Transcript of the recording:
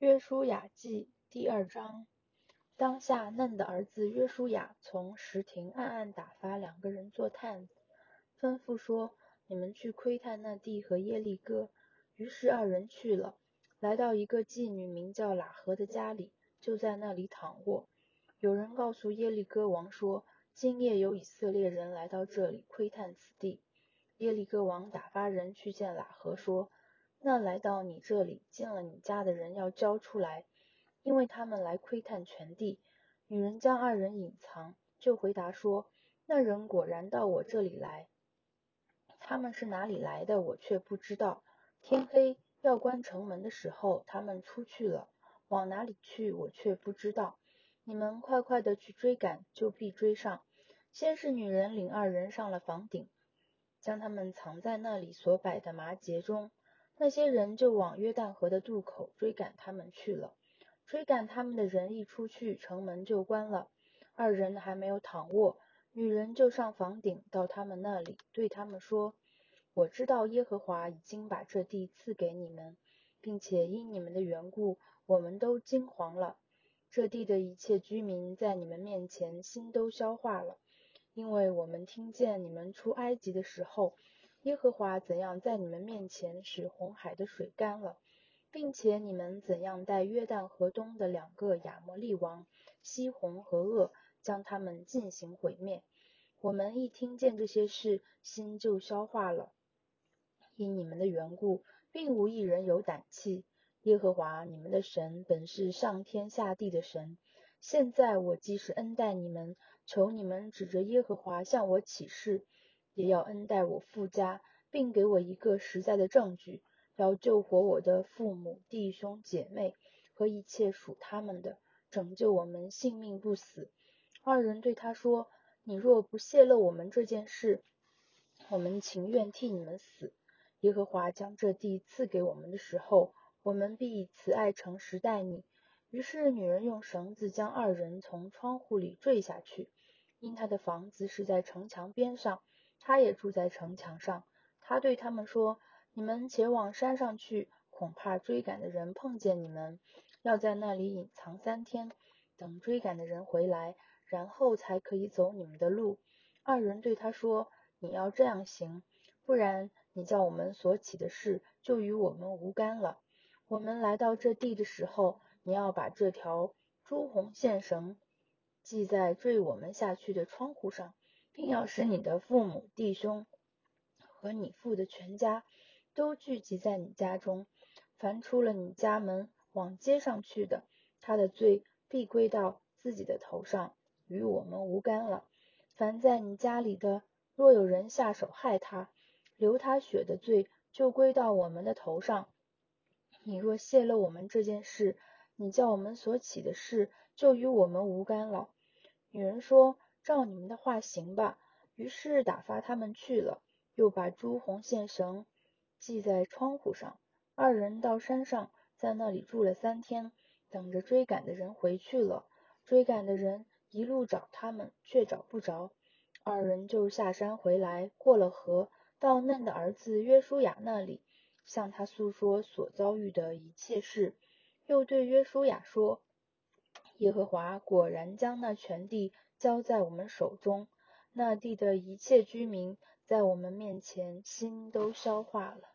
约书亚记第2章。当下嫩的儿子约书亚从石亭暗暗打发2个人做探子，吩咐说：你们去窥探那地和耶利哥。于是2人去了，来到一个妓女名叫喇合的家里，就在那里躺卧。有人告诉耶利哥王说：今夜有以色列人来到这里窥探此地。耶利哥王打发人去见喇合说：那来到你这里进了你家的人要交出来，因为他们来窥探全地。女人将2人隐藏，就回答说：那人果然到我这里来，他们是哪里来的我却不知道。天黑要关城门的时候，他们出去了，往哪里去我却不知道。你们快快的去追赶，就必追上。先是女人领2人上了房顶，将他们藏在那里所摆的麻秸中。那些人就往约旦河的渡口追赶他们去了。追赶他们的人一出去，城门就关了。2人还没有躺卧，女人就上房顶到他们那里，对他们说：我知道耶和华已经把这地赐给你们，并且因你们的缘故，我们都惊惶了。这地的一切居民在你们面前心都消化了，因为我们听见你们出埃及的时候，耶和华怎样在你们面前使红海的水干了，并且你们怎样带约旦河东的2个亚摩利王西宏和噩，将他们尽行毁灭。我们一听见这些事，心就消化了。因你们的缘故，并无一人有胆气。耶和华你们的神本是上天下地的神。现在我既是恩待你们，求你们指着耶和华向我起誓，也要恩待我父家，并给我一个实在的证据，要救活我的父母、弟兄、姐妹和一切属他们的，拯救我们性命不死。2人对他说：你若不泄露我们这件事，我们情愿替你们死。耶和华将这地赐给我们的时候，我们必以慈爱诚实待你。于是女人用绳子将2人从窗户里坠下去。因她的房子是在城墙边上，她也住在城墙上。她对他们说：你们前往山上去，恐怕追赶的人碰见你们，要在那里隐藏3天，等追赶的人回来，然后才可以走你们的路。2人对他说：你要这样行，不然你叫我们所起的事就与我们无干了。我们来到这地的时候，你要把这条朱红线绳系在坠我们下去的窗户上，并要使你的父母、弟兄和你父的全家都聚集在你家中。凡出了你家门往街上去的，他的罪必归到自己的头上，与我们无干了。凡在你家里的，若有人下手害他，流他血的罪就归到我们的头上。你若泄露我们这件事，你叫我们所起的事就与我们无干了。女人说：照你们的话行吧。于是打发他们去了，又把朱红线绳系在窗户上。2人到山上，在那里住了3天，等着追赶的人回去了。追赶的人一路找他们，却找不着。2人就下山回来，过了河，到嫩的儿子约书亚那里，向他诉说所遭遇的一切事。又对约书亚说：耶和华果然将那全地交在我们手中，那地的一切居民在我们面前心都消化了。